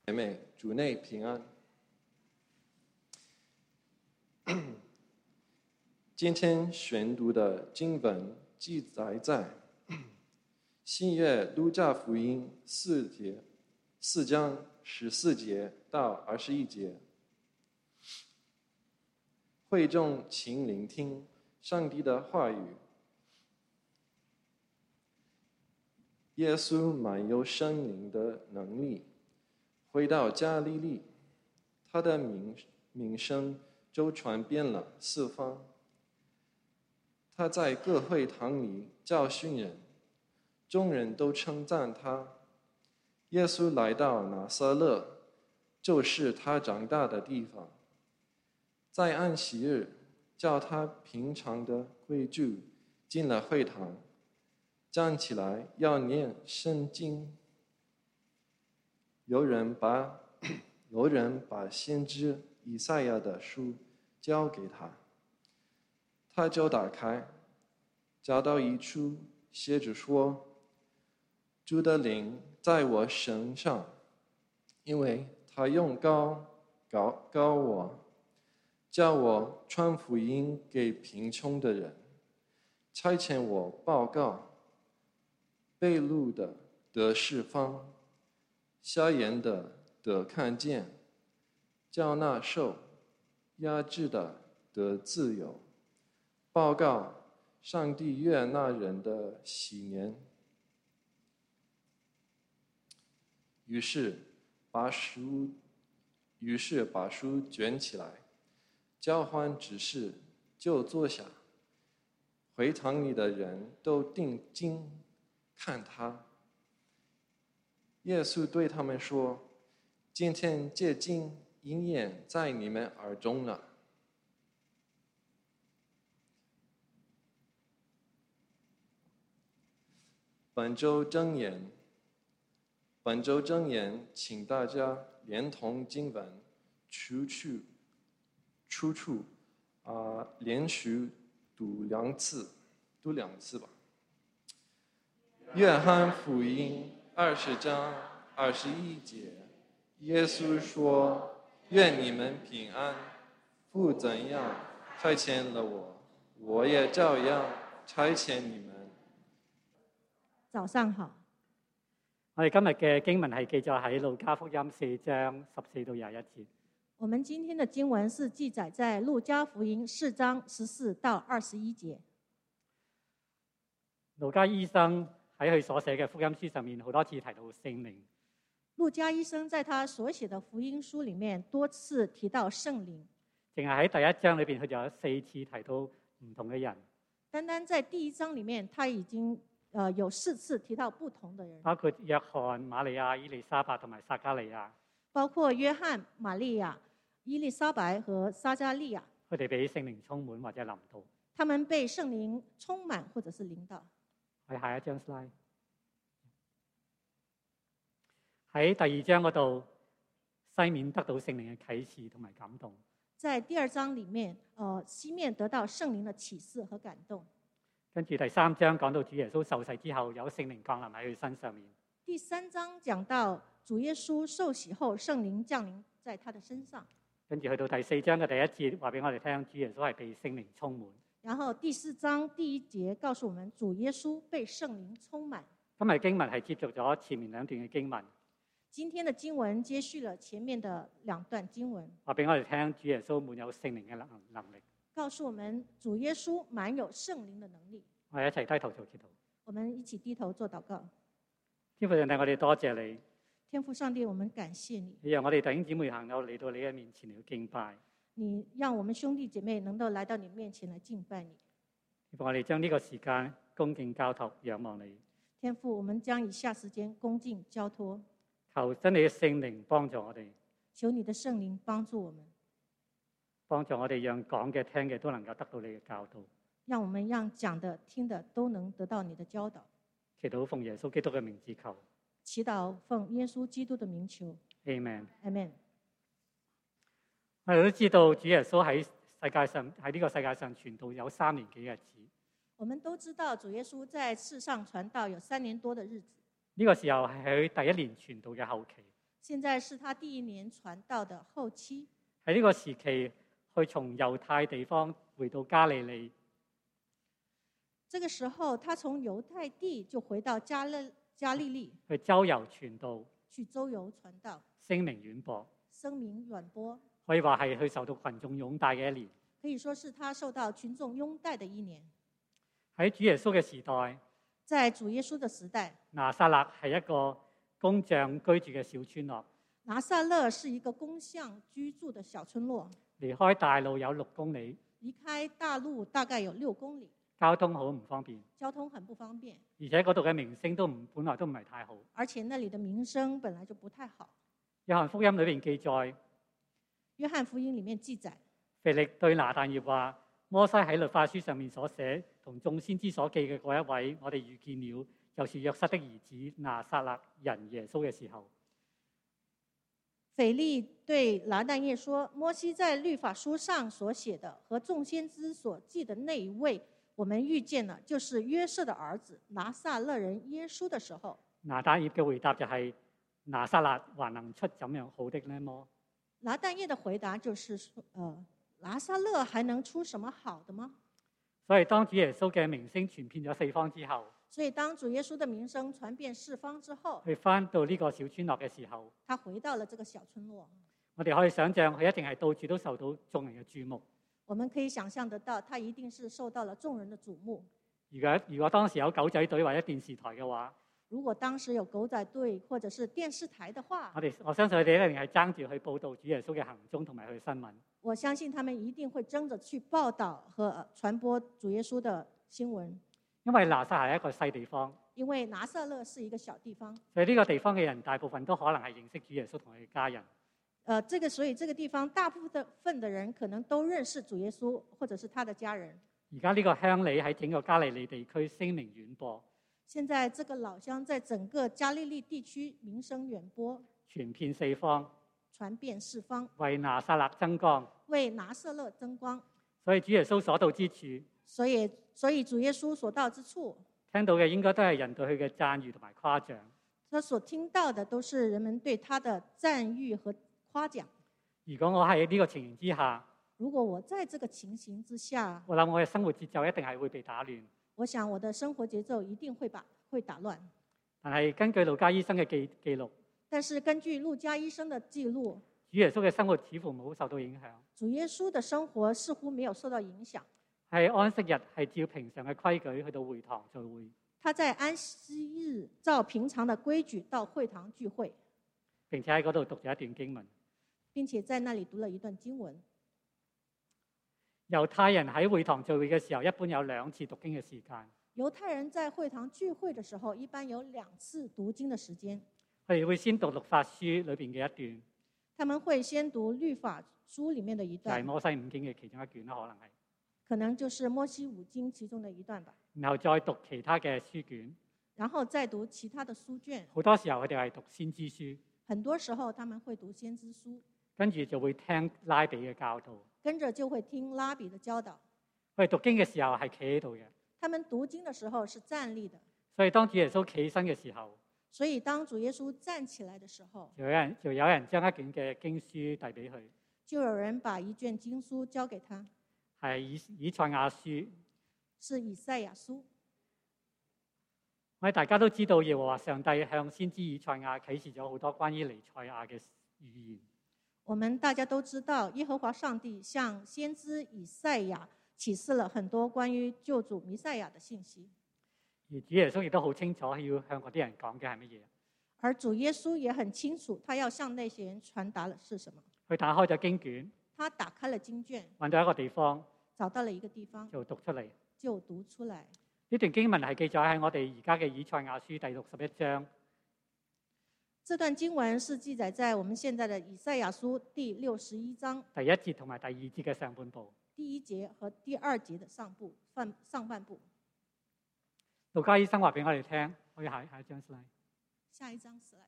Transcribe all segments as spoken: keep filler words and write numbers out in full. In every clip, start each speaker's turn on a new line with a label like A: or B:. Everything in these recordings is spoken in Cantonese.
A: 姐妹，主内平安。今天宣读的经文记载在新约路加福音四节四章十四节到二十一节。会众请聆听上帝的话语。耶稣满有圣灵的能力，回到加利利，他的名名声就传遍了四方。他在各会堂里教训人，众人都称赞他。耶稣来到拿撒勒，就是他长大的地方。在安息日，照他平常的规矩，进了会堂，站起来要念圣经。有人把有人把先知以赛亚的书交给他，他就打开，找到一处写着说：“主的灵在我身上，因为他用膏膏膏我，叫我传福音给贫穷的人，差遣我报告被掳的得释放，瞎眼的得看见，叫那受压制的得自由，报告上帝悦纳人的喜年。”于是把书于是把书卷起来，交换指示，就坐下。会堂里的人都定睛看他。耶稣对他们说：“今天这经应验在你们耳中了。”本周箴言，本周箴言，请大家连同经文出处出处啊、呃，连续读两次，读两次吧。约翰福音二十章二十一节，耶稣说：“愿你们平安。父怎样差遣了我，我也照样差遣你們。”
B: 早上好。
C: 我哋今日嘅經文係記載喺路加福音四章十四到廿一節。
B: 我們今天的經文是記載在路加福音四章十四到二十一節。
C: 路加醫生喺佢所寫嘅福音書上面好多次提到聖靈。
B: 路加醫生在他所寫的福音書裡面多次提到聖靈。
C: 淨係喺第一章裏邊，佢就有四次提到唔同嘅人。
B: 單單在第一章裡面，他已經呃有四次提到不同的人，
C: 包括約翰、瑪利亞、伊麗莎白同埋撒加利亞。
B: 包括約翰、瑪利亞、伊麗莎白和撒加利亞。
C: 佢哋俾聖靈充滿或者臨到。
B: 他們被聖靈充滿或者是臨到。
C: 喺下一張 slide。喺第二章嗰度，西面得到聖靈嘅啟示同埋感動。
B: 在第二章裡面，呃，西面得到聖靈的啟示和感動。
C: 跟住第三章講到主耶穌受洗之後，有聖靈降臨喺佢身上面。
B: 第三章講到主耶穌受洗後，聖靈降臨在他的身上。跟
C: 住去到第四章嘅第一節，話俾我哋聽，主耶穌係被聖靈充滿。
B: 然後第四章第一節告訴我們，主耶穌被聖靈充滿。
C: 今日經文係接續咗前面兩段嘅經文。
B: 今天的經文接續了前面的兩段經文，
C: 話俾我哋聽，主耶穌滿有聖靈嘅能能力。
B: 告訴我們主耶穌滿有聖靈的能力。
C: 我哋一齊低頭做祈禱。
B: 我們一起低頭做禱告。
C: 天父上帝，我哋多謝你。
B: 天父上帝，我們感謝你。
C: 你讓我哋弟兄姊妹能夠嚟到你嘅面前嚟敬拜。
B: 你讓我們兄弟姐妹能夠來到你面前來敬拜你。
C: 天父，我哋將呢個時間恭敬交託，仰望你。
B: 天父，我們將以下時間恭敬交託。
C: 求真理嘅聖靈幫助我哋。
B: 求你的聖靈幫助我們。
C: 幫助我哋讓講嘅聽嘅都能夠得到你嘅教導。
B: 讓我們讓講的聽的都能得到你的教導。
C: 祈禱奉耶穌基督嘅名字求。
B: 祈禱奉耶穌基督的名求。
C: Amen。
B: Amen。
C: 我哋都知道主耶穌喺世界上喺呢個世界上傳道有三年幾日子。
B: 我們都知道主耶穌在世上傳道有三年多的日子。
C: 呢個時候係佢第一年傳道嘅後期。
B: 現在是他第一年傳道的後期。
C: 喺呢個時期，去從猶太地方回到加利利。
B: 這個時候，他從猶太地就回到加利加利利，
C: 去周遊傳道，
B: 去周遊傳道，
C: 聲名遠播，
B: 聲名遠播。
C: 可以話係佢受到群眾擁戴嘅一年。
B: 可以說是他受到群眾擁戴的一年。
C: 喺主耶穌嘅時代，
B: 在主耶穌的時代，
C: 拿撒勒係一個工匠居住嘅小村落。
B: 拿撒勒是一個工匠居住的小村落，
C: 離開大路有六公里，
B: 離開大路大概有六公里，
C: 交通好唔方便，
B: 交通很不方便，
C: 而且嗰度嘅名聲都唔本來都唔係太好。
B: 而且那裡的名聲本來就不太好。
C: 約翰福音裏邊記載，
B: 約翰福音裡面記載，
C: 腓力對拿但業話：摩西喺律法書上面所寫同眾先知所記嘅嗰一位，我哋遇見了，就是約瑟的兒子拿撒勒人耶穌嘅時候。
B: 腓力對拿但業說：摩西在律法書上所寫的和眾先知所記的那一位，我們遇見了，就是約瑟的兒子拿撒勒人耶穌的時候。
C: 拿但業嘅回答就係、是：拿撒勒還能出怎樣好的呢麼？
B: 拿但業的回答就是說：呃，拿撒勒還能出什麼好的嗎？
C: 所以當主耶穌嘅名聲傳遍咗四方之後，
B: 所以當主耶穌的名聲傳遍四方之後，
C: 佢翻到呢個小村落嘅時候，
B: 他回到了這個小村落。
C: 我哋可以想象佢一定係到處都受到眾人嘅注目。
B: 我們可以想象得到，他一定是受到了眾人的矚目。
C: 如果如果當時有狗仔隊或者電視台嘅話，
B: 如果當時有狗仔隊或者是電視台的話，
C: 我哋我相信佢哋一定係爭住去報導主耶穌嘅行蹤同埋佢嘅新聞。
B: 我相信他們一定會爭着去報導和傳播主耶穌的新聞。
C: 因為拿撒勒係一個細地方，
B: 因為拿撒勒是一個小地方，
C: 所以呢個地方嘅人大部分都可能係認識主耶穌同佢嘅家人。
B: 呃，這個所以這個地方大部分的人可能都認識主耶穌或者是他的家人。
C: 而家呢個鄉里喺整個加利利地區聲名遠播。
B: 現在這個老鄉在整個加利利地區名聲遠播，
C: 傳遍四方，
B: 傳遍四方，
C: 為拿撒勒增光，
B: 為拿撒勒增光。
C: 所以主耶穌所到之處，
B: 所以所以主耶穌所到之處，
C: 聽到嘅應該都係人對佢嘅讚譽同埋誇獎。
B: 他所聽到的都是人們對他的讚譽和誇獎。
C: 如果我喺呢個情形之下，
B: 如果我在這個情形之下，
C: 我諗我嘅生活節奏一定係會被打亂。
B: 我想我的生活節奏一定會把會打亂。
C: 但係根據路加醫生嘅記記錄，
B: 但是根據路加醫生的記錄，
C: 主耶穌嘅生活似乎冇受到影響。
B: 主耶穌的生活似乎沒有受到影響。
C: 係安息日係照平常嘅規矩去到會堂聚會。
B: 他在安息日照平常的規矩到會堂聚會，
C: 並且喺嗰度讀咗一段經文。
B: 並且在那裡讀了一段經文。
C: 猶太人喺會堂聚會嘅時候，一般有兩次讀經嘅時間。
B: 猶太人在會堂聚會的時候，一般有兩次讀經的時間。
C: 佢哋會先讀律法書裏邊嘅一段。
B: 他們會先讀律法書裡面的一段。
C: 就係摩西五經嘅其中一卷啦，可能係。
B: 可能就是摩西五經其中的一段吧。
C: 然後再讀其他嘅書卷。
B: 然後再讀其他的書卷。
C: 好多時候佢哋係讀先知書。
B: 很多時候他們會讀先知書。
C: 跟住就會聽拉比嘅教導。
B: 跟着就會聽拉比的教導。
C: 佢哋讀經嘅時候係企喺度嘅。
B: 他們讀經的時候是站立的。
C: 所以當主耶穌企身嘅時候，
B: 所以當主耶穌站起來的時候，
C: 就有人就有人將一卷嘅經書遞俾佢。
B: 就有人把一卷經書交給他。
C: 係以以賽亞書。
B: 是以賽亞書。
C: 我哋大家都知道，耶和華上帝向先知以賽亞啟示咗好多關於彌賽亞嘅預言。
B: 我們大家都知道，耶和華上帝向先知以賽亞啟示了很多關於救主彌賽亞的信息。
C: 而主耶穌亦都好清楚要向嗰啲人講嘅係乜嘢。
B: 而主耶穌也很清楚，他要向那些人傳達的是什麼。
C: 佢打開咗經卷。
B: 他打開了經卷，
C: 揾到一個地方，
B: 找到了一個地方，
C: 就讀出嚟。
B: 就讀出來。
C: 呢段經文係記載喺我哋而家嘅以賽亞書第六十一章。
B: 這段經文是記載在我們現在的以賽亞書第六十一章
C: 第一節同埋第二節嘅上半部。
B: 第一節和第二節的上部上上半部。
C: 路加醫生話俾我哋聽，可以下下一張 slide。
B: 下一張 slide。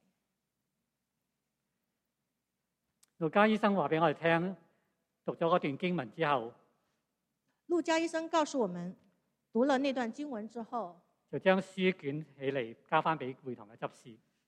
C: 路加醫生話俾我哋聽，讀咗嗰段經文之後，
B: 路加醫生告訴我們，讀了那段經文之後，
C: 就將書捲起嚟交翻俾會堂嘅執事。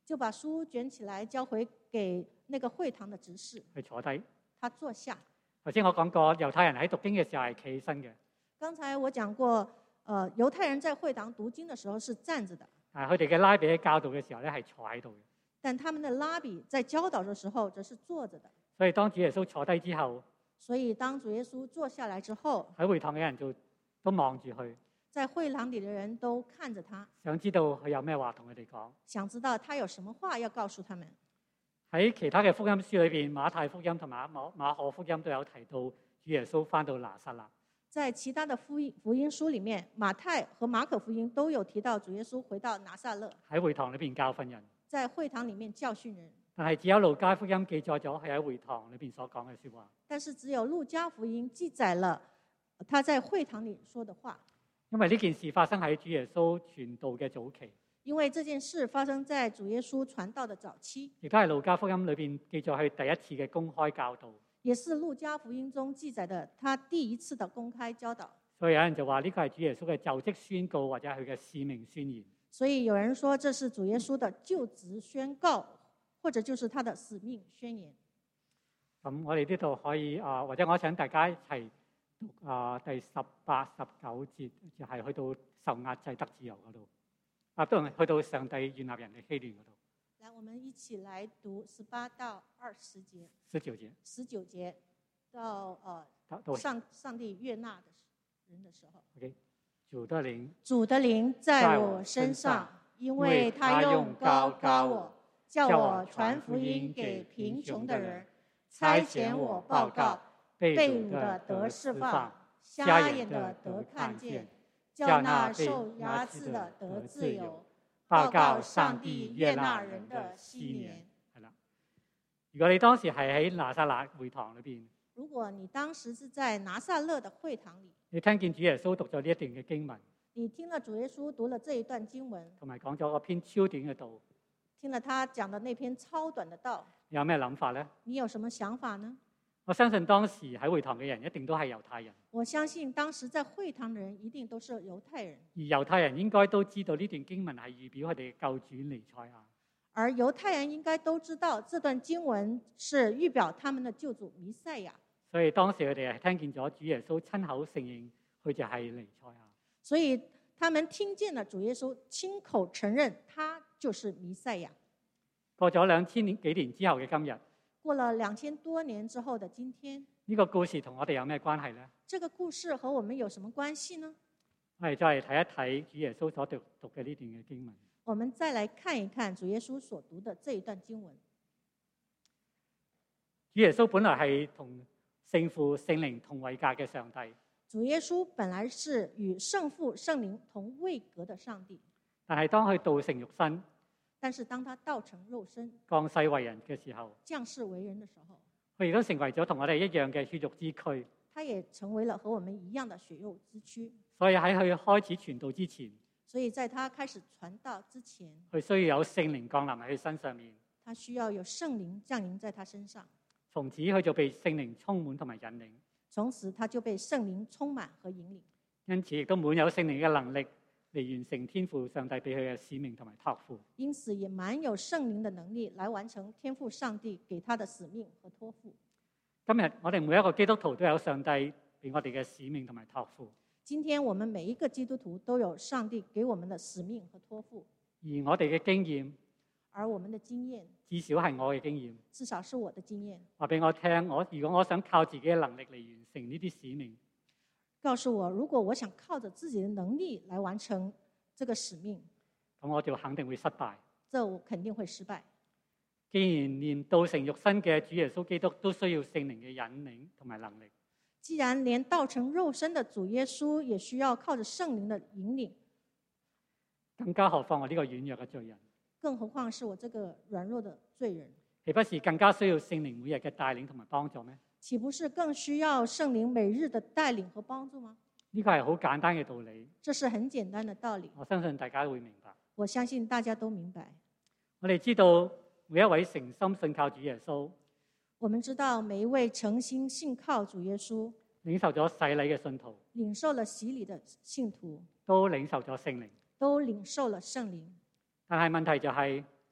B: 就把書卷起來交回給那個會堂的執事。
C: 去坐低。
B: 他坐下。
C: 頭先我講過，猶太人喺讀經嘅時候係企起身嘅。
B: 剛才我講過，呃，猶太人在會堂讀經的時候是站着的。
C: 啊，佢哋嘅拉比喺教導嘅時候咧係坐喺度嘅。
B: 但他們的拉比在教導的時候則是坐着的。
C: 所以當主耶穌坐低之後，
B: 所以當主耶穌坐下來之後，
C: 喺會堂嘅人就都望住佢，
B: 在會堂裡的人都看着他，
C: 想知道佢有咩話同佢哋講。
B: 想知道他有什麼話要告訴他們。
C: 喺其他嘅福音書裏邊，馬太福音同埋馬馬可福音都有提到主耶穌翻到拿撒勒。
B: 在其他的福音福音書裡面，馬太和馬可福音都有提到主耶穌回到拿撒勒，
C: 喺會堂裏邊教訓人。
B: 在會堂裡面教訓人。
C: 但係只有路加福音記載咗佢喺會堂裏邊所講嘅説話。
B: 但是只有路加福音記載了他在會堂裡說的話。
C: 因為呢件事發生喺主耶穌傳道嘅早期。
B: 因為這件事發生在主耶穌傳道的早期，
C: 亦都係路加福音裏邊記載佢第一次嘅公開教導，
B: 也是路加福音中記載的他第一次的公開教導。
C: 所以有人就話呢個係主耶穌嘅就職宣告或者係佢嘅使命宣言。
B: 所以有人說這是主耶穌的就職宣告，或者就是他的使命宣言。
C: 咁我哋呢度可以啊，或者我請大家一齊讀啊第十八、十九節，就係去到受壓制得自由嗰度。啊，都去到上帝悅納人嘅禧年嗰度。
B: 來，我們一起來讀十八到二十節。
C: 十九節。
B: 十九節到呃
C: 到
B: 上上帝悅納的人的時候。
C: OK， 主的靈。
B: 主的靈在我身上，因為他用膏膏我，叫我傳福音給貧窮的人，差遣我報告被擄的得釋放，瞎眼的得看見，叫那受壓制的得自由，報告上帝悅納人的禧年。
C: 係啦，如果你當時係喺拿撒勒會堂裏邊，
B: 如果你當時是在拿撒勒的會堂裡，
C: 你聽見主耶穌讀咗呢一段嘅經文，
B: 你聽了主耶穌讀了這一段經文，
C: 同埋講咗個篇超短嘅道，
B: 聽了他講的那篇超短的道，
C: 你有咩諗法呢？
B: 你有什麼想法呢？
C: 我相信當時喺會堂嘅人一定都係猶太人。
B: 我相信當時在會堂的人一定都是猶太人。
C: 而猶太人應該都知道呢段經文係預表佢哋嘅救主彌賽亞。
B: 而猶太人應該都知道這段經文是預表他們的救主彌賽亞。
C: 所以當時佢哋係聽見咗主耶穌親口承認佢就係彌賽亞。
B: 所以他們聽見了主耶穌親口承認他就是彌賽亞。
C: 過咗兩千年幾年之後嘅今日，
B: 過了兩千多年之後的今天，
C: 呢個故事同我哋有咩關係呢？
B: 這個故事和我們有什麼關係呢？
C: 我哋再嚟睇一睇主耶穌所讀讀嘅呢段嘅經文。
B: 我們再來看一看主耶穌所讀的這一段經文。
C: 主耶穌本來係同聖父、聖靈同位格嘅上帝。
B: 主耶穌本來是與聖父、聖靈同位格的上帝。
C: 但係當佢道成肉身，
B: 但是當他道成肉身，
C: 降世為人嘅時候，
B: 降世為人的時候，
C: 佢亦都成為咗同我哋一樣嘅血肉之軀。
B: 他也成為了和我們一樣的血肉之軀。
C: 所以喺佢開始傳道之前，
B: 所以在他開始傳道之前，
C: 佢需要有聖靈降臨喺佢身上面。
B: 他需要有聖靈降臨在他身上。
C: 從此佢就被聖靈充滿同埋引領。
B: 從此他就被聖靈充滿和引領。
C: 因此亦都滿有聖靈嘅能力嚟完成天父上帝俾佢嘅使命同埋託付。
B: 因此也滿有聖靈的能力來完成天父上帝給他的使命和託付。
C: 今日我哋每一個基督徒都有上帝俾我哋嘅使命同埋託付。
B: 今天我們每一個基督徒都有上帝給我們的使命和託付。
C: 而我哋嘅經驗，
B: 而我們的經驗，
C: 至少係我嘅經驗，
B: 至少是我的經驗，
C: 話俾我聽，我如果我想靠自己嘅能力嚟完成呢啲使命，
B: 告訴我如果我想靠着自己的能力來完成這個使命，
C: 咁我就肯定會失敗。
B: 這我肯定會失敗。
C: 既然連道成肉身嘅主耶穌基督都需要聖靈嘅引領同埋能力，
B: 既然連道成肉身的主耶穌也需要靠着聖靈的引領，
C: 更加何況我呢個軟弱嘅罪人，
B: 更何況是我這個軟弱的罪人，
C: 豈不是更加需要聖靈每日嘅帶領同埋幫助咩？
B: 豈不是更需要聖靈每日的帶領和幫助嗎？
C: 呢個係好簡單嘅道理，
B: 這是很簡單的道理，
C: 我相信大家都會明白。
B: 我相信大家都明白。
C: 我哋知道每一位誠心信靠主耶穌，
B: 我們知道每一位誠心信靠主耶穌，
C: 領受咗洗禮嘅信徒，
B: 領受了洗禮的信徒，
C: 都領受咗聖靈，
B: 都領受了聖靈。
C: 但係問題就係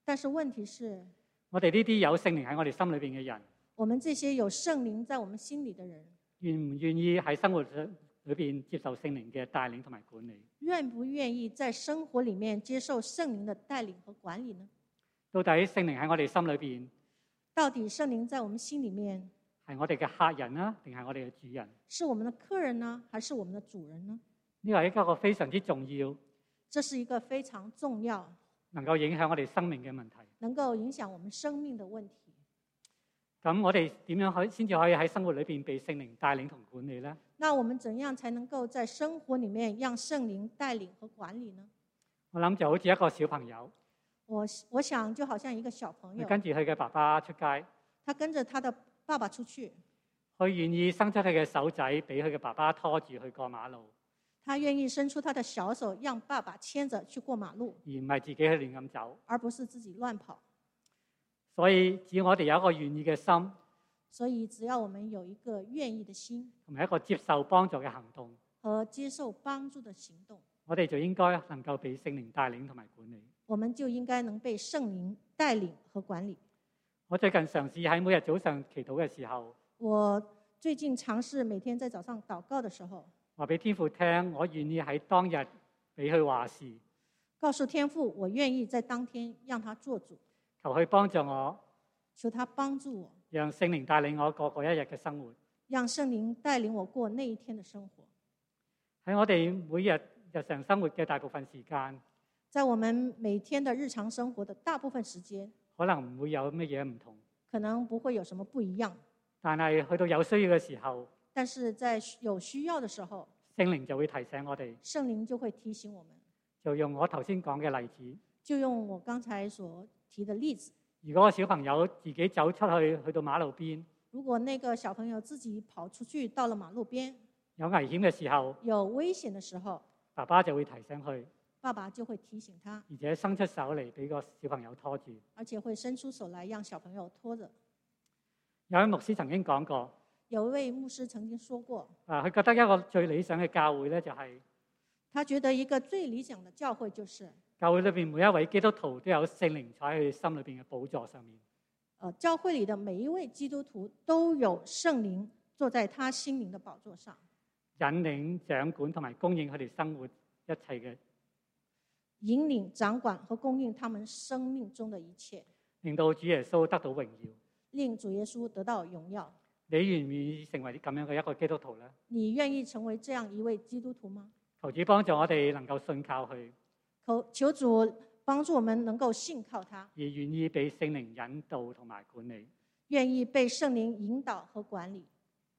B: 但是問題是，
C: 我哋呢啲有聖靈喺我哋心裏邊嘅人，
B: 我們這些有聖靈在我們心裡的人，
C: 願唔願意喺生活裏邊接受聖靈嘅帶領同埋管理？
B: 願不願意在生活裡面接受聖靈的帶領和管理呢？
C: 到底聖靈喺我哋心裏邊，
B: 到底聖靈在我們心裡面
C: 係我哋嘅客人啊，定係我哋嘅主人？
B: 是我們的客人呢，還是我們的主人呢？
C: 呢個係一個非常之重要，
B: 這是一個非常重要，
C: 能夠影響我哋生命嘅問題。
B: 能夠影響我們生命的問題。
C: 咁我哋點樣可以先至可以喺生活裏邊被聖靈帶領同管理呢？
B: 那我們怎樣才能夠在生活裡面讓聖靈帶領和管理呢？
C: 我諗就好似一個小朋友，
B: 我我想就好像一個小朋友，
C: 跟住佢嘅爸爸出街，
B: 他跟着他的爸爸出去，
C: 佢願意伸出佢嘅手仔俾佢嘅爸爸拖住去過馬路，
B: 他願意伸出他的小手讓爸爸牽着去過馬路，
C: 而唔係自己去亂咁走。
B: 而不是自己亂跑。
C: 所以只要我哋有一個願意嘅心，
B: 所以只要我們有一個願意的心，
C: 同埋一個接受幫助嘅行動，
B: 和接受幫助的行動，
C: 我哋就應該能夠被聖靈帶領同埋管理。
B: 我們就應該能被聖靈帶領和管理。
C: 我最近嘗試喺每日早上祈禱嘅時候，
B: 我最近嘗試每天在早上禱告的時候，
C: 話俾天父聽，我願意喺當日俾佢話事，
B: 告訴天父，我願意在當天讓他做主，
C: 求佢幫助我，
B: 求他幫助我，
C: 讓聖靈帶領我過嗰一日嘅生活。
B: 讓聖靈帶領我過那一天的生活。
C: 喺我哋每日日常生活嘅大部分時間，
B: 在我們每天的日常生活的大部分時間，
C: 可能唔會有乜嘢唔同，
B: 可能不會有什麼不一樣。
C: 但係去到有需要嘅時候，
B: 但是在有需要的時候，
C: 聖靈就會提醒我哋，
B: 聖靈就會提醒我們。
C: 就用我頭先講嘅例子，
B: 就用我剛才所提的例子。
C: 如果個小朋友自己走出去去到馬路邊，
B: 如果那個小朋友自己跑出去到了馬路邊，
C: 有危險嘅時候，
B: 有危險的時候，
C: 爸爸就會提醒佢，
B: 爸爸就會提醒他，
C: 而且伸出手嚟俾個小朋友拖住。
B: 而且會伸出手來讓小朋友拖着。
C: 有位牧師曾經講過，
B: 有一位牧師曾經說過，
C: 啊，佢覺得一個最理想嘅教會咧，就係
B: 他覺得一個最理想的教會就是
C: 教會裏邊每一位基督徒都有聖靈坐喺佢心裏邊嘅寶座上面。
B: 呃，教會裡的每一位基督徒都有聖靈坐在他心靈的寶座上，
C: 引領、掌管同埋供應佢哋生活一切嘅，
B: 引領、掌管和供應他們生命中的一切，
C: 令到主耶穌得到榮耀。
B: 令主耶穌得到榮耀。
C: 你願唔願意成為咁樣嘅一個基督徒呢？
B: 你願意成為這樣一位基督徒嗎？
C: 求主幫助我哋能夠信靠佢，
B: 求求主幫助我們能夠信靠他，
C: 而願意被聖靈引導同埋管理。
B: 願意被聖靈引導和管理。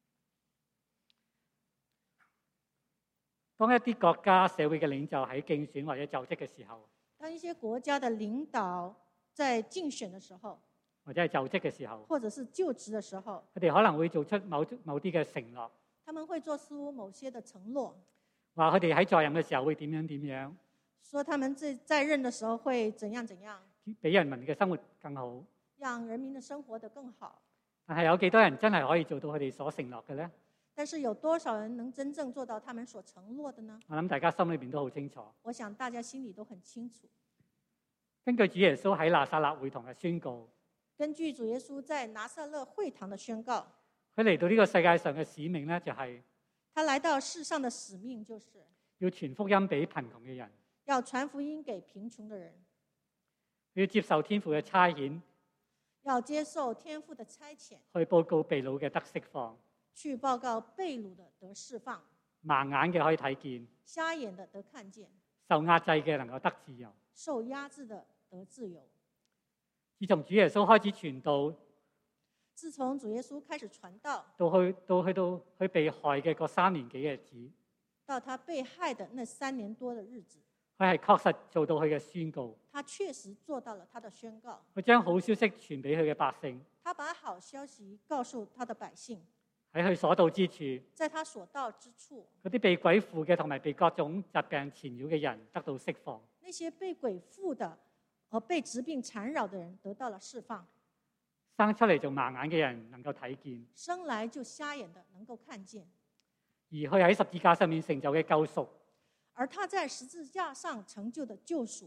C: 當一啲國家社會嘅領袖喺競選或者就職嘅時候，
B: 當一些國家的領導在競選的時候，
C: 或者係就職嘅時候，
B: 或者是就職的時候，
C: 佢哋可能會做出某某啲嘅承諾，
B: 他們會做出某些的承諾，
C: 話佢哋喺在任嘅時候會點樣點樣，
B: 說他們在在任的時候會怎樣怎樣，
C: 俾人民嘅生活更好。
B: 讓人民的生活得更好。
C: 但係有幾多人真係可以做到佢哋所承諾嘅呢？
B: 但是有多少人能真正做到他們所承諾的呢？
C: 我諗大家心裏邊都好清楚。
B: 我想大家心裡都很清楚。
C: 根據主耶穌喺拿撒勒會堂嘅宣告，
B: 根據主耶穌在拿撒勒會堂的宣告，
C: 佢嚟到呢個世界上嘅使命呢，就係
B: 他來到世上的使命就是
C: 要傳福音俾貧窮嘅人，
B: 要傳福音給貧窮的人，
C: 要接受天父嘅差遣，
B: 要接受天父的差遣，
C: 去報告被擄嘅得釋放，
B: 去報告被擄的得釋放，
C: 盲眼嘅可以睇見，
B: 瞎眼的得看見，
C: 受壓制嘅能夠得自由。
B: 受壓制的得自由。
C: 自從主耶穌開始傳道，
B: 自從主耶穌開始傳道，
C: 到去到去到去被害嘅嗰三年幾嘅日子，
B: 到他被害的那三年多的日子，
C: 佢係確實做到佢嘅宣告。
B: 他確實做到了他的宣告。
C: 佢將好消息傳俾佢嘅百姓，
B: 他把好消息告訴他的百姓，
C: 喺佢所到之處，
B: 在他所到之處，
C: 嗰啲被鬼附嘅同埋被各種疾病纏繞嘅人得到釋放，
B: 那些被鬼附的和被疾病纏繞的人得到了釋放，
C: 生出嚟做盲眼嘅人能夠睇見，
B: 生來就瞎眼的能夠看見，
C: 而佢喺十字架上面成就嘅救贖，
B: 而他在十字架上成就的救贖，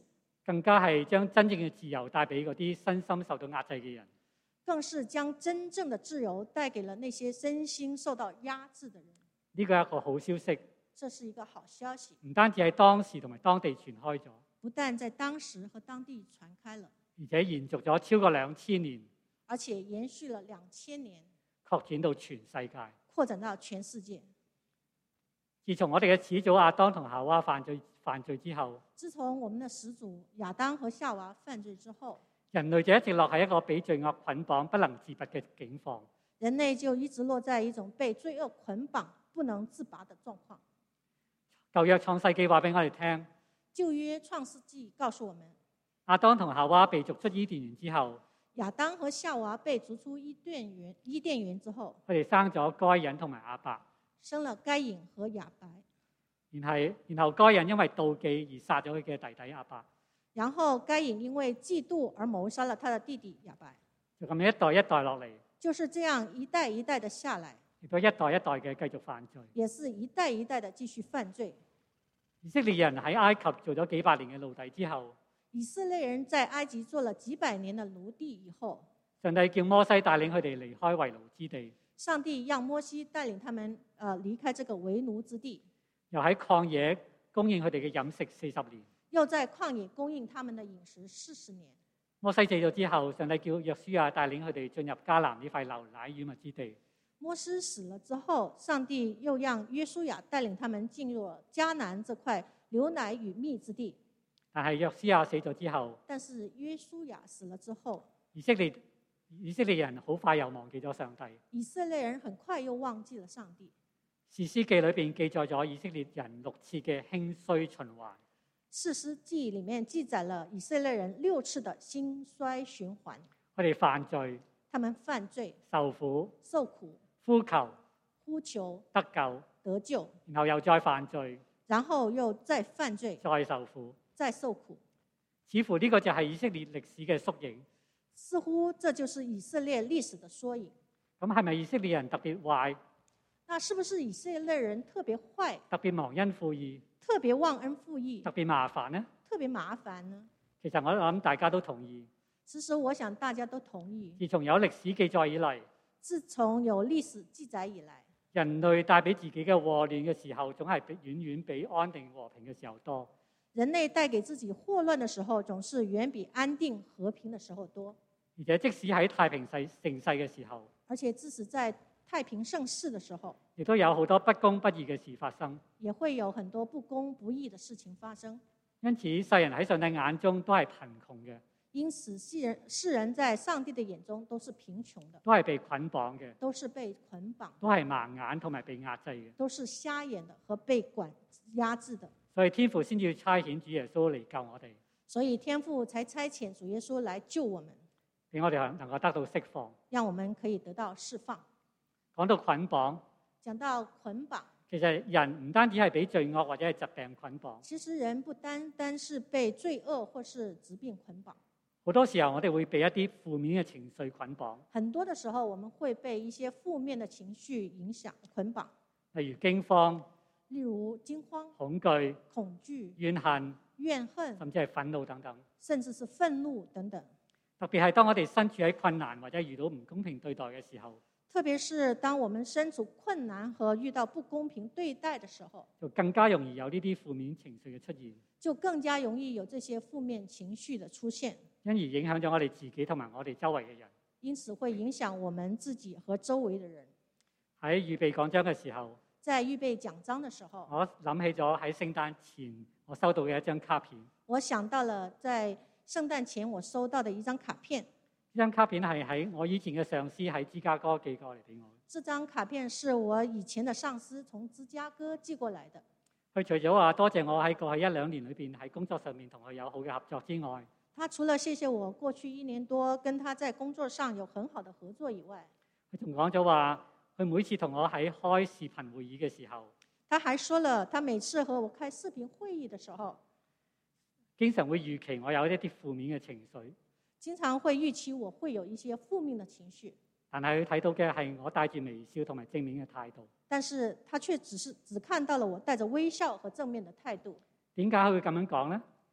C: 更加係將真正嘅自由帶俾嗰啲身心受到壓制嘅人。
B: 更是將真正的自由帶給了那些身心受到壓制的人。
C: 呢個係一個好消息，
B: 這是一個好消息，
C: 唔單止喺當時同埋當地傳開咗，
B: 不但在當時和當地傳開了，
C: 而且延續咗超過兩千年，
B: 而且延續了兩千年，
C: 擴展到全世界。
B: 擴展到全世界。
C: 自從我哋嘅始祖亞當同夏娃犯罪犯罪之後，
B: 自從我們的始祖亞當和夏娃犯罪之後，
C: 人類就一直落喺一個俾罪惡捆綁、不能自拔嘅境況。
B: 人類就一直落在一種被罪惡捆綁、不能自拔的狀況。
C: 舊約創世記話俾我哋聽，
B: 舊約創世記告訴我們，
C: 亞當同夏娃被逐出伊甸園之後，
B: 亞當和夏娃被逐出伊甸園伊甸園之後，
C: 佢哋生咗該隱同埋亞伯。
B: 生了該隱和亞伯。
C: 然係，然後該隱因為妒忌而殺咗佢嘅弟弟亞伯。
B: 然後該隱因為嫉妒而謀殺了他的弟弟亞伯。
C: 就咁樣一代一代落嚟，
B: 就是這樣一代一代的下來，
C: 亦都一代一代嘅繼續犯罪。
B: 也是一代一代的繼續犯罪。
C: 以色列人喺埃及做咗幾百年嘅奴隸之後，
B: 以色列人在埃及做了幾百年的奴隸以後，
C: 上帝叫摩西帶領佢哋離開為奴之地。
B: 上帝讓摩西帶領他們呃離開這個為奴之地，
C: 又喺曠野供應佢哋嘅飲食四十年。
B: 又在曠野供應他們的飲食四十年。
C: 摩西死咗之後，上帝叫約書亞帶領佢哋進入迦南呢塊流奶與蜜之地。
B: 摩西死了之後，上帝又讓約書亞帶領他們進入了迦南這塊流奶與蜜之地。
C: 但係約書亞死咗之後，
B: 但是約書亞死了之後，
C: 以色列以色列人好快又忘記咗上帝。
B: 以色列人很快又忘記了上帝。
C: 士師記裏邊記載咗以色列人六次嘅興衰循環。
B: 士師記裡面記載了以色列人六次的興衰循環。
C: 佢哋犯罪，
B: 他們犯罪，
C: 受苦，
B: 受苦，
C: 呼求，
B: 呼求，
C: 得救，
B: 得救，
C: 然後又再犯罪，
B: 然後又再犯罪，
C: 再受苦，
B: 再受苦。
C: 似乎呢個就係以色列歷史嘅縮影。
B: 似乎這就是以色列歷史的縮影。
C: 咁係咪以色列人特別壞？
B: 那是不是以色列人特別壞、
C: 特別忘恩負義、
B: 特別忘恩負義、
C: 特別麻煩呢？
B: 特別麻煩呢？
C: 其實我諗大家都同意。
B: 其實我想大家都同意。
C: 自從有歷史記載以嚟，
B: 自從有歷史記載以來，
C: 人類帶俾自己嘅禍亂嘅時候，總係比遠遠比安定和平嘅時候多。
B: 人類帶給自己禍亂的時候，總是遠比安定和平的時候多。
C: 而且即使喺太平盛世嘅時候，
B: 而且即使在太平盛世的時候，
C: 亦都有好多不公不義嘅事發生。
B: 也會有很多不公不義的事情發生。
C: 因此，世人喺上帝眼中都係貧窮嘅。
B: 因此，世人世人在上帝的眼中都是貧窮的，
C: 都係被捆綁嘅，
B: 都是被捆綁，
C: 都係盲眼同埋被壓制嘅，
B: 都是瞎眼的和被管壓制的。
C: 所以天父先要差遣主耶穌嚟救我哋，
B: 所以天父才差遣主耶穌來救我們，
C: 俾我哋能夠得到釋放。
B: 讓我們可以得到釋放。
C: 講到捆綁，
B: 講到捆綁，
C: 其實人唔單止係俾罪惡或者係疾病捆綁，
B: 其實人不單單是被罪惡或是疾病捆綁。
C: 好多時候我哋會被一啲負面嘅情緒捆綁。
B: 很多的時候，我們會被一些負面的情緒影響捆綁，
C: 例如驚慌、
B: 例如驚慌、
C: 恐懼、
B: 恐懼、
C: 怨恨、
B: 怨恨，
C: 甚至係憤怒等等。
B: 甚至是憤怒等等。
C: 特別係當我哋身處喺困難或者遇到唔公平對待嘅時候，
B: 特別是當我們身處困難和遇到不公平對待的時候，
C: 就更加容易有呢啲負面情緒嘅出現，
B: 就更加容易有這些負面情緒的出現，
C: 因而影響咗我哋自己同埋我哋周圍嘅人。
B: 因此會影響我們自己和周圍的人。
C: 喺預備講章嘅時候，
B: 在預備講章的時候，
C: 我諗起咗喺聖誕前我收到嘅一張卡片。
B: 我想到了在聖誕前我收到的一張卡片。
C: 呢張卡片係喺我以前嘅上司喺芝加哥寄過嚟俾我。
B: 這張卡片是我以前的上司從芝加哥寄過來的。
C: 佢除咗話多謝我喺過去一兩年裏邊喺工作上面同佢有好嘅合作之外，
B: 他除了謝謝我過去一年多跟他在工作上有很好的合作以外，
C: 佢仲講咗話，佢每次同我喺開視頻會議嘅時候，
B: 他還說了，他每次和我開視頻會議的時候，
C: 經常會預期我有一啲負面嘅情緒，
B: 經常會預期我會有一些負面的情緒，
C: 但係佢睇到嘅係我帶住微笑同埋正面嘅態度。
B: 但是他卻只是只看到了我帶着微笑和正面的態度。
C: 點解佢會咁樣講呢？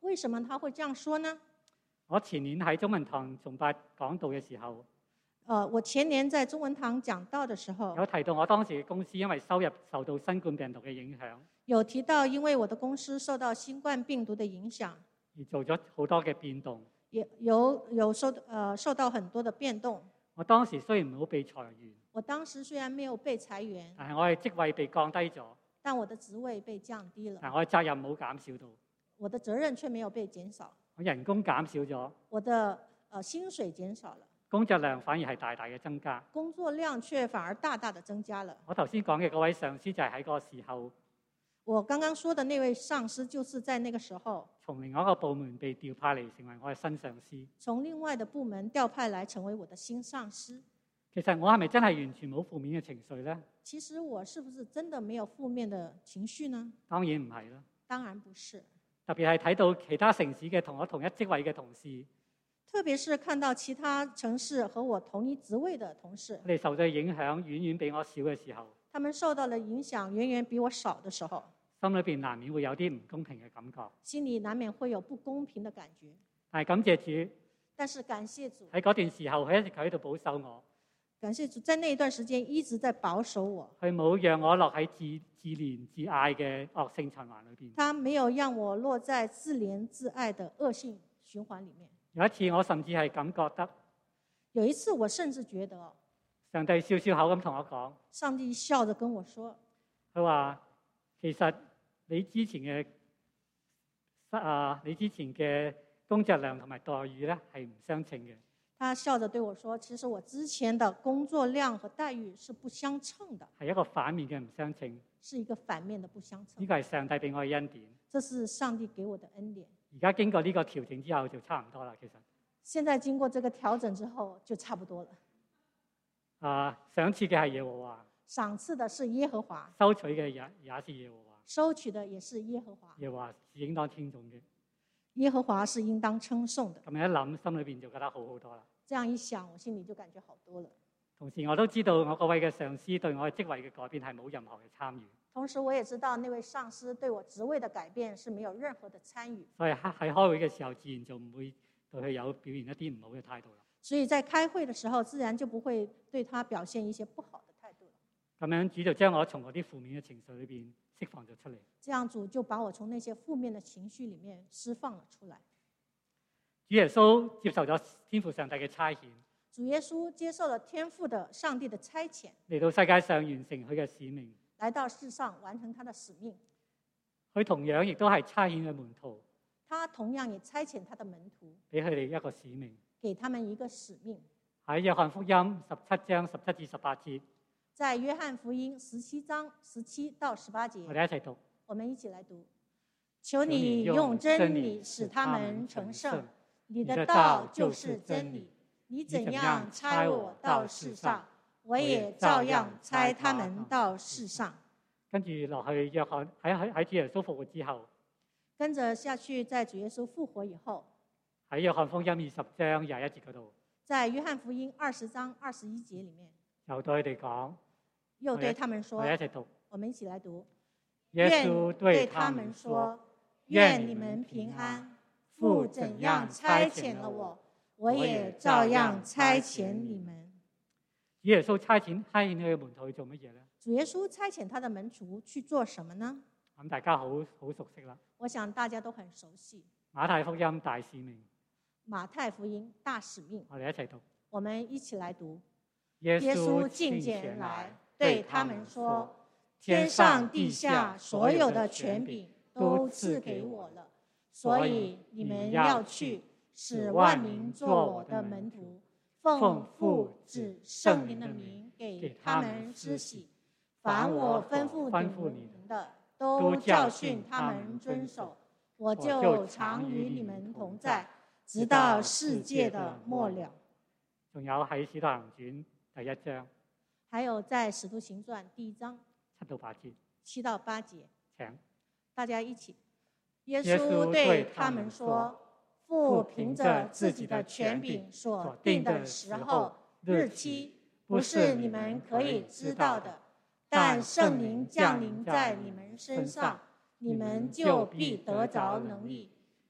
B: 為什麼他會這樣說呢？
C: 我前年喺中文堂崇拜講道嘅時候，
B: 呃，我前年在中文堂講道的時候，
C: 有提到我當時嘅公司因為收入受到新冠病毒嘅影響，
B: 有提到因為我的公司受到新冠病毒的影響，
C: 而做咗好多嘅變動。
B: 也有有受呃受到很多的變動。
C: 我當時雖然冇被裁員，
B: 我當時雖然沒有被裁員，
C: 但係我嘅職位被降低咗，
B: 但我的職位被降低了，
C: 但我嘅責任冇減少到，
B: 我的責任卻沒有被減少，
C: 我人工減少咗，
B: 我的呃薪水減少了，
C: 工作量反而係大大嘅增加。
B: 工作量卻反而大大的增加了。
C: 我頭先講嘅嗰位上司就係喺嗰個時候，
B: 我剛剛說的那位上司就是在那個時候
C: 從另外一個部門被調派嚟成為我嘅新上司。
B: 從另外的部門調派來成為我的新上司。
C: 其實我係咪真係完全冇負面嘅情緒呢？
B: 其實我是不是真的沒有負面的情緒呢？
C: 當然唔係啦。
B: 當然不是。
C: 特別係睇到其他城市嘅同我同一職位嘅同事，
B: 特別是看到其他城市和我同一職位的同事，
C: 佢哋受到影響遠遠比我少嘅時候，
B: 他們受到了影響遠遠比我少的時候，
C: 心裏邊難免會有啲唔公平嘅感覺。
B: 心裡難免會有不公平的感覺。
C: 但係感謝主，
B: 但是感謝主
C: 喺嗰段時候，佢一直喺度保守我。
B: 感謝主，在那一段時間一直在保守我。
C: 佢冇讓我落喺自自憐自艾嘅惡性循環裏邊。
B: 他沒有讓我落在自憐自艾的惡性循環裡面。
C: 有一次我甚至係感覺得，
B: 有一次我甚至覺得，
C: 上帝笑笑口咁同我講，
B: 上帝笑着跟我說，
C: 佢話其實你之前嘅啊，你之前嘅工作量同埋待遇咧係唔相稱嘅。
B: 他笑着對我說，其實我之前的工作量和待遇是不相稱的，
C: 係一個反面嘅唔相稱，
B: 是一個反面的不相稱。
C: 呢個係上帝俾我嘅恩典。
B: 這是上帝給我的恩典。
C: 而家經過呢個調整之後就差唔多啦，其實。
B: 現在經過這個調整之後就差不多了。
C: 啊，賞賜嘅係耶和華，
B: 賞賜的是耶和華，
C: 收取嘅也也是耶和華，
B: 收取的也是耶和華。
C: 耶和華是應當稱頌嘅。
B: 耶和華是應當稱頌的。
C: 咁樣一諗，心裏邊就覺得好好多啦。
B: 這樣一想，我心裡就感覺好多了。
C: 同時我都知道我嗰位嘅上司對我嘅職位嘅改變係冇任何嘅參與。
B: 同時我也知道那位上司對我職位的改變是沒有任何的參與。
C: 所以喺喺開會嘅時候，自然就唔會對佢有表現一啲唔好嘅態度啦。
B: 所以在開會的時候，自然就不會對他表現一些不好的態度了。
C: 咁樣主就將我從嗰啲負面嘅情緒裏邊釋放咗出嚟。
B: 這樣主就把我從那些負面的情緒裡面釋放了出來。
C: 主耶穌接受咗天父上帝嘅差遣。
B: 主耶穌接受了天父的上帝的差遣，
C: 嚟到世界上完成佢嘅使命。
B: 來到世上完成他的使命。
C: 佢同樣亦都係差遣嘅門徒。
B: 他同樣也差遣他的門徒，
C: 俾佢哋一個使命，
B: 給他們一個使命。
C: 喺約翰福音十七章十七至十八節。
B: 在約翰福音十七章十七到十八節，
C: 我哋一齊讀。
B: 我們一起來讀。求你用真理使他們成聖。你的道就是真理。你怎樣差我到世上，我也照樣差他們到世上。
C: 跟住落去，約翰喺喺喺主耶穌復活之後，
B: 跟着下去，在主耶穌復活以後，
C: 喺約翰福音二十章廿一節嗰度，
B: 在約翰福音二十章二十一節裡面，
C: 又對佢哋講，
B: 又對他們說，
C: 我哋一齊讀。
B: 我們一起來讀。
C: 耶穌對
B: 他們說：願你們平安。父怎樣差遣了我，我也照樣差遣你們。
C: 主耶穌差遣差遣佢嘅門徒去做乜嘢咧？
B: 主耶穌差遣他的門徒去做什麼呢？
C: 咁大家好好熟悉啦。
B: 我想大家都很熟悉。
C: 馬太福音大使命。
B: 馬太福音大使命。
C: 我哋一齊讀。
B: 我們一起來讀。
C: 耶
B: 穌進前來，對他們說：天上地下所有的權柄都賜給我了。所以你們要去，使萬民做我的門徒，奉父子聖靈的名給他們施洗。凡我吩咐你們的，都教訓他們遵守。我就常與你們同在，直到世界的末了。
C: 仲有喺《使徒行傳》第一章。
B: 還有在《使徒行傳》第一章
C: 七到八節。
B: 七到八節。
C: 請
B: 大家一起。耶穌對他們說：父憑着自己的權柄所定的時候、日期，不是你們可以知道的，但聖靈降臨在你們身上，你們就必得着能力，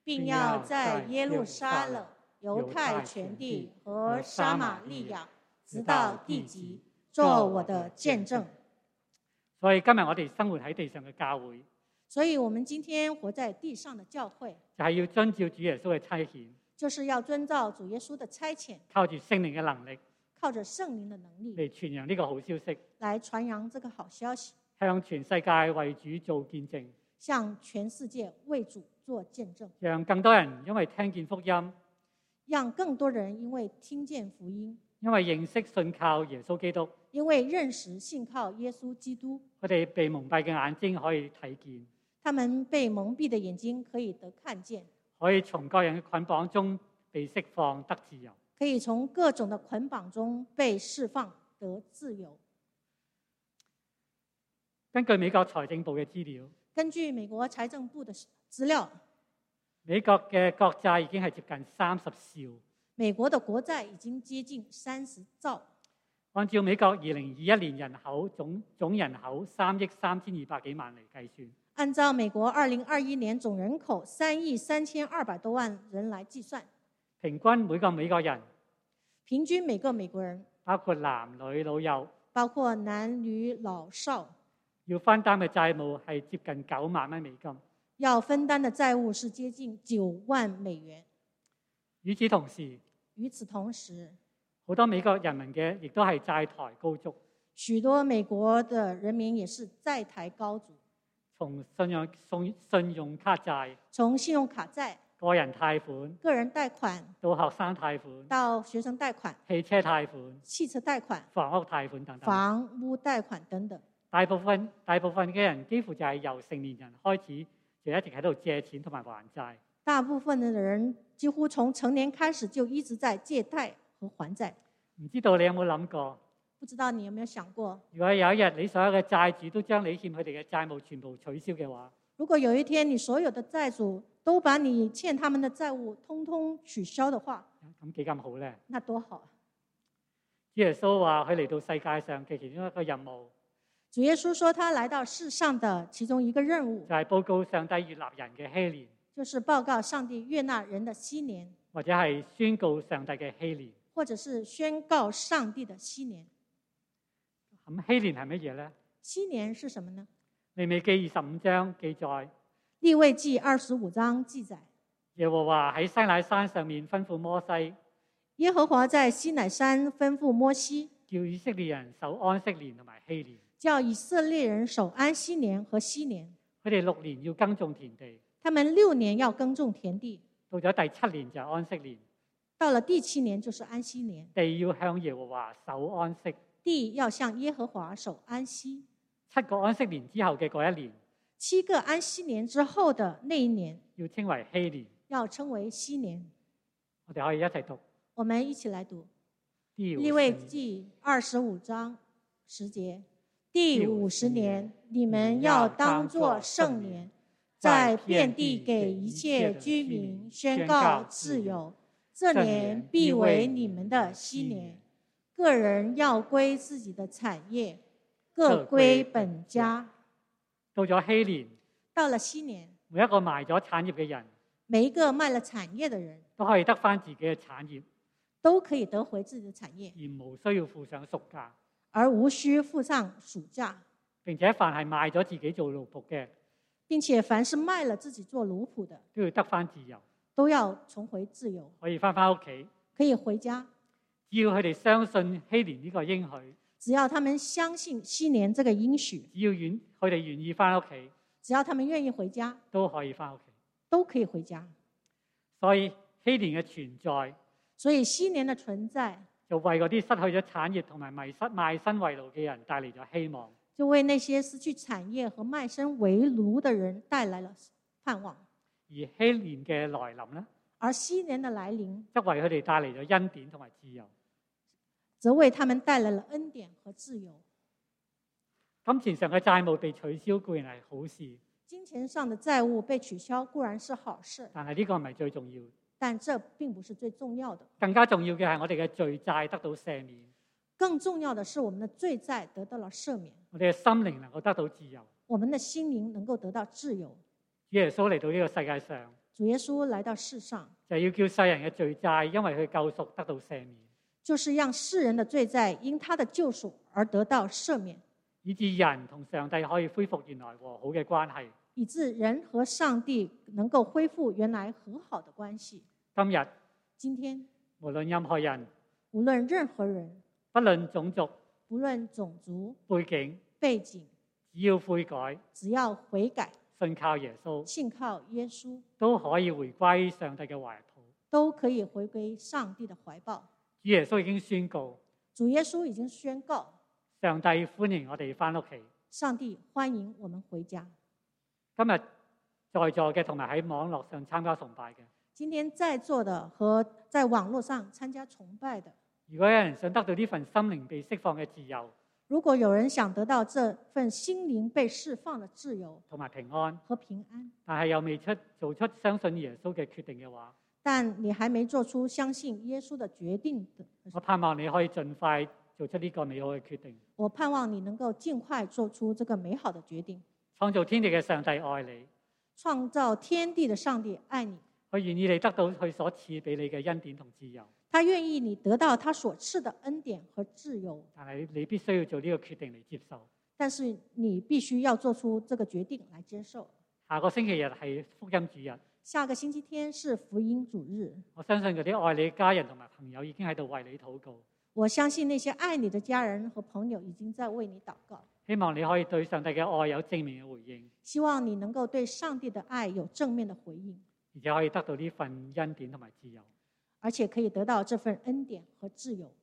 B: 並要在耶路撒冷、猶太全地和撒瑪利亞，直到地極，作我的見證。
C: 所以今日我哋生活喺地上嘅教會，
B: 所以我們今天活在地上的教會，
C: 就係要遵照主耶穌嘅差遣，
B: 就是要遵照主耶穌的差遣，
C: 靠住聖靈嘅能力，
B: 靠着聖靈的能力
C: 嚟傳揚呢個好消息，
B: 來傳揚這個好消息，
C: 向全世界為主做見證，
B: 向全世界為主做見證，
C: 讓更多人因為聽見福音，
B: 讓更多人因為聽見福音，
C: 因為認識信靠耶穌基督，
B: 因為認識信靠耶穌基督，
C: 佢哋被蒙蔽嘅眼睛可以睇見，
B: 他們被蒙蔽的眼睛可以得看見，
C: 可以從各人嘅捆綁中被釋放得自由，
B: 可以從各種的捆綁中被釋放得自由。
C: 根據美國財政部嘅資料，
B: 根據美國財政部的資料，
C: 美國嘅國債已經係接近三十兆。
B: 美國的國債已經接近三十兆。
C: 按照美國二零二一年人口總總人口三億三千二百幾萬嚟計算，
B: 按照美國二零二一年總人口三億三千二百多萬人來計算，
C: 平均每個美國人，
B: 平均每個美國人，
C: 包括男女老幼，
B: 包括男女老少，
C: 要分擔嘅債務係接近九萬蚊美金。
B: 要分擔的債務是接近九萬美元。
C: 與此同時，
B: 與此同時，
C: 好多美國人民嘅亦都係債台高築，
B: 許多美國的人民也是債台高築。
C: 從信用信信用卡債，
B: 從信用卡債、
C: 個人貸款、
B: 個人貸款
C: 到學生貸款、
B: 到學生貸款、
C: 汽車貸款、
B: 汽車貸款、
C: 房屋貸款等等。
B: 房屋貸款等等。
C: 大部分大部分嘅人幾乎就係由成年人開始就一直喺度借錢同埋還債。
B: 大部分的人幾乎從成年開始就一直在借貸和還債。
C: 唔知道你有冇諗過？
B: 不知道你有沒有想過，
C: 如果有一日你所有嘅債主都將你欠佢哋嘅債務全部取消嘅話，
B: 如果有一天你所有的債主都把你欠他們的債務通通取消的話，
C: 咁幾咁好咧？
B: 那多好啊！
C: 主耶穌話佢嚟到世界上嘅其中一個任務，
B: 主耶穌說他來到世上的其中一個任務，
C: 就係報告上帝悅納人嘅禧年，
B: 就是報告上帝悅納人的禧年，
C: 或者係宣告上帝嘅禧年，
B: 或者是宣告上帝的禧年。
C: 咁禧年係乜嘢咧？
B: 禧年是什麼呢？
C: 利未記二十五章記載，
B: 利未記二十五章記載，
C: 耶和華喺西乃山上面吩咐摩西，
B: 耶和華在西乃山吩咐摩西，
C: 叫以色列人守安息年同埋禧年，
B: 叫以色列人守安息年和禧年。
C: 佢哋六年要耕種田地，
B: 他們六年要耕種田地，
C: 到咗第七年就係安息年，
B: 到了第七年就是安息年。
C: 地要向耶和華守安息，
B: 地要向耶和華守安息。
C: 七個安息年之後嘅嗰一年，
B: 七個安息年之後的那一年，
C: 要稱為禧年，
B: 要稱為禧年。
C: 我哋可以一齊讀。
B: 我們一起來讀
C: 利
B: 利未記二十五章十節。第五十年，你們要當作聖年，在遍地給一切居民宣告自由。這年必為你們的禧年，個人要歸自己的產業，各歸本家。
C: 到咗禧年，
B: 到了禧年，
C: 每一個賣咗產業嘅人，
B: 每一個賣了產業的人
C: 都可以得返自己嘅產業，
B: 都可以得回自己的產業，
C: 而無需要付上贖價，
B: 而無需付上贖價。
C: 並且凡係賣咗自己做奴僕嘅，
B: 並且凡是賣了自己做奴僕的，
C: 都要得返自由，
B: 都要重回自由，
C: 可以返返屋企，
B: 可以回家。
C: 只要佢哋相信禧年呢個應許，
B: 只要他們相信禧年這個應許，
C: 只要願佢哋願意返屋企，
B: 只要他們願意回家，
C: 都可以返屋企，
B: 都可以回家。
C: 所以禧年嘅存在，
B: 所以禧年的存在
C: 就為嗰啲失去咗產業同埋迷失賣身為奴嘅人帶嚟咗希望，
B: 就為那些失去產業和賣身為奴的人帶來了盼望。
C: 而禧年嘅來臨呢，
B: 而禧年的來臨
C: 則為佢哋帶嚟咗恩典同埋自由，
B: 則為他們帶來了恩典和自由。
C: 金錢上嘅債務被取消固然係好事，
B: 金錢上的債務被取消固然是好事，
C: 但係呢個唔係最重要。
B: 但這並不是最重要的。
C: 更加重要嘅係我哋嘅罪債得到赦免，
B: 更重要的是我們的罪債得到了赦免，
C: 我哋嘅心靈能夠得到自由。
B: 我們的心靈能夠得到自由。
C: 主耶穌嚟到呢個世界上，
B: 主耶穌來到世上，
C: 就係要叫世人嘅罪債因為佢救贖得到赦免，
B: 就是讓世人的罪債因他的救贖而得到赦免，
C: 以致人同上帝可以恢復原來和好嘅關係。
B: 以致人和上帝能夠恢復原來和好的關係。
C: 今日
B: 今天，
C: 無論任何人，
B: 無論任何人，
C: 不論種族、
B: 不論種族
C: 背景、
B: 背景，
C: 只要悔改、
B: 只要悔改、
C: 信靠耶穌，
B: 信靠耶穌，
C: 都可以回歸上帝嘅懷抱。
B: 都可以回歸上帝的懷抱。
C: 主耶穌已經宣告，
B: 主耶穌已經宣告，
C: 上帝歡迎我哋翻屋企。
B: 上帝歡迎我們回家。
C: 今日在座嘅同埋喺網絡上參加崇拜嘅，
B: 今天在座的和在網絡上參加崇拜的，
C: 如果有人想得到呢份心靈被釋放嘅自由
B: 如果有人想得到這份心靈被釋放的自由
C: 同埋平安，
B: 和平安，
C: 但係又未出做出相信耶穌嘅決定嘅話，
B: 但你還沒做出相信耶穌的決定的，
C: 我盼望你可以盡快做出呢個美好嘅決定。
B: 我盼望你能夠盡快做出這個美好的決定。
C: 創造天地嘅上帝愛你，
B: 創造天地的上帝愛你，
C: 佢願意你得到佢所賜俾你嘅恩典同自由。
B: 他願意你得到他所賜的恩典和自由，
C: 但係你必須要做呢個決定嚟接受。
B: 但是你必須要做出這個決定來接受。
C: 下個星期日係福音主日，
B: 下個星期天是福音主日。
C: 我相信嗰啲愛你嘅家人同埋朋友已經喺度為你禱告。
B: 我相信那些愛你的家人和朋友已經在為你禱告。
C: 希望你可以對上帝嘅愛有正面嘅回應，
B: 希望你能夠對上帝的愛有正面的回應，
C: 而且可以得到呢份恩典同埋自由。
B: 而且可以得到這份恩典和自由。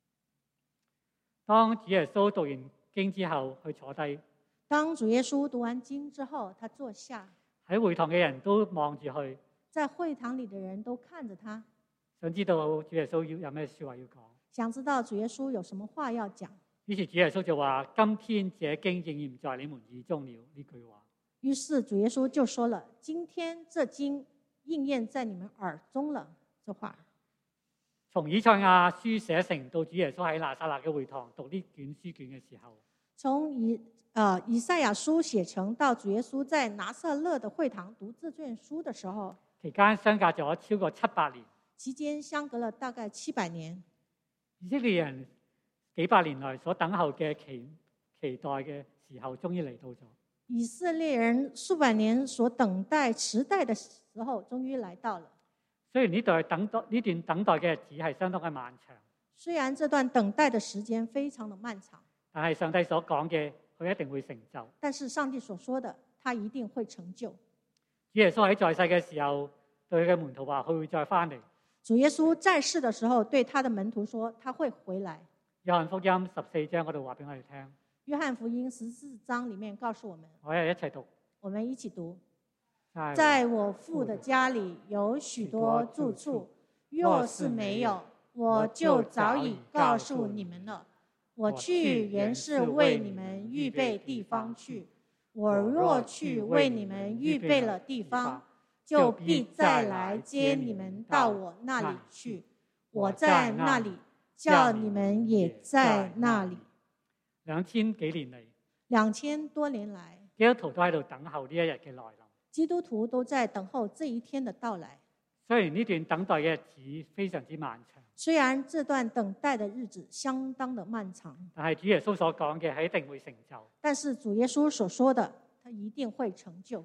C: 當主耶穌讀完經之後，去坐低。
B: 當主耶穌讀完經之後，他坐下。
C: 喺會堂嘅人都望住佢，
B: 在會堂裡的人都看着他，
C: 想知道主耶穌要有咩說話要講。
B: 想知道主耶穌有什麼話要講。
C: 於是主耶穌就話：今天這經應驗在你們耳中了。呢句話。
B: 於是主耶穌就說了：今天這經應驗在你們耳中了。這話
C: 從以賽亞書寫成到主耶穌喺拿撒勒嘅會堂讀呢卷書卷嘅時候，
B: 從以呃以賽亞書寫成到主耶穌在拿撒勒的會堂讀這卷書的時候，
C: 期間相隔咗超過七百年。
B: 期間相隔了大概七百年。
C: 以色列人幾百年來所等候嘅期期待嘅時候，終於嚟到咗。
B: 以色列人數百年所等待時代的時候，終於來到了。
C: 雖然呢段等待呢段等待嘅日子係相當嘅漫長，
B: 雖然這段等待的時間非常的漫長，
C: 但係上帝所講嘅，佢一定會成就。
B: 但是上帝所說的，他一定會成就。
C: 主耶穌喺在世嘅時候，對佢嘅門徒話：佢會再翻嚟。
B: 主耶穌在世的時候，對他的門徒說：他會回來。
C: 約翰福音十四章嗰度話俾我哋聽。
B: 約翰福音十四章裡面告訴我們，
C: 我哋一齊讀。
B: 我們一起讀。
C: 在
B: 我父的家裡有許多住處，若是沒有，我就早已告訴你們了。我去原是為你們預備地方去。我若去為你們預備了地方，就必再來接你們到我那裡去。我在那裡，叫你們也在那裡。
C: 兩千幾年嚟，
B: 兩千多年來，
C: 基督徒都喺度等候呢一日嘅來臨。
B: 基督徒都在等候這一天的到來。
C: 雖然呢段等待嘅日子非常之漫長，
B: 雖然這段等待的日子相當的漫長，
C: 但係主耶穌所講嘅係一定會成就。
B: 但是主耶穌所說的，他一定會成就。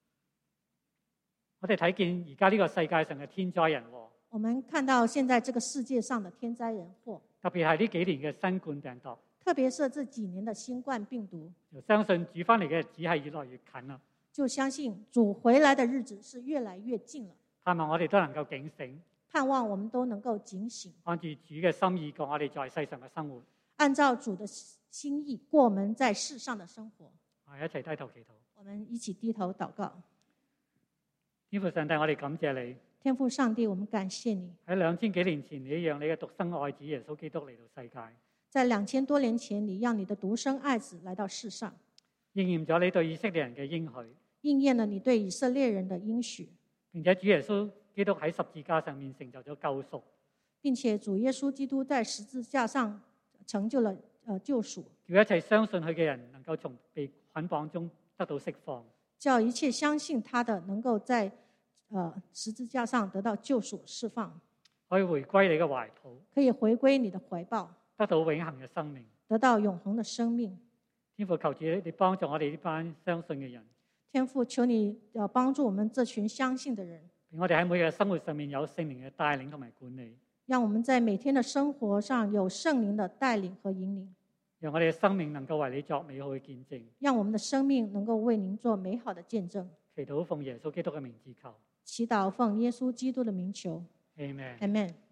C: 我哋睇見而家呢個世界上嘅天災人禍，
B: 我們看到現在這個世界上的天災人禍，
C: 特別係呢幾年嘅新冠病毒，
B: 特別是這幾年的新冠病毒，
C: 就相信主翻嚟嘅日子係越來越近啦。
B: 就相信主回來的日子是越來越近了。
C: 盼望我哋都能夠警醒，
B: 盼望我們都能夠警醒，
C: 按住主嘅心意過我哋在世上嘅生活。
B: 按照主的心意過我們在世上的生活。
C: 我哋一齊低頭祈禱。
B: 我們一起低頭禱告。
C: 天父上帝，我哋感謝你。
B: 天父上帝，我們感謝你。
C: 喺兩千幾年前，你讓你嘅獨生愛子耶穌基督嚟到世界。
B: 在兩千多年前，你讓你的獨生愛子來到世上，
C: 應驗咗你對以色列人嘅應許。
B: 應驗了你對以色列人的應許，
C: 並且主耶穌基督喺十字架上面成就咗救贖，
B: 並且主耶穌基督在十字架上成就了呃救贖，
C: 叫一切相信佢嘅人能夠從被捆綁中得到釋放，
B: 叫一切相信他的能夠在呃十字架上得到救贖釋放，
C: 可以回歸你嘅懷抱，
B: 可以回歸你的懷抱，
C: 得到永恆嘅生命。
B: 得到永恆的生命。
C: 天父求主你幫助我哋呢班相信嘅人，
B: 天父求你要幫助我們這群相信的人，
C: 我哋喺每日嘅生活上面有聖靈嘅帶領同埋管理，
B: 讓我們在每天的生活上有聖靈的帶領和引領，
C: 讓我哋嘅生命能夠為你作美好嘅見證。
B: 讓我們的生命能夠為您做美好的見證。
C: 祈禱奉耶穌基督嘅名字求，
B: 祈禱奉耶穌基督的名求。
C: Amen。
B: Amen。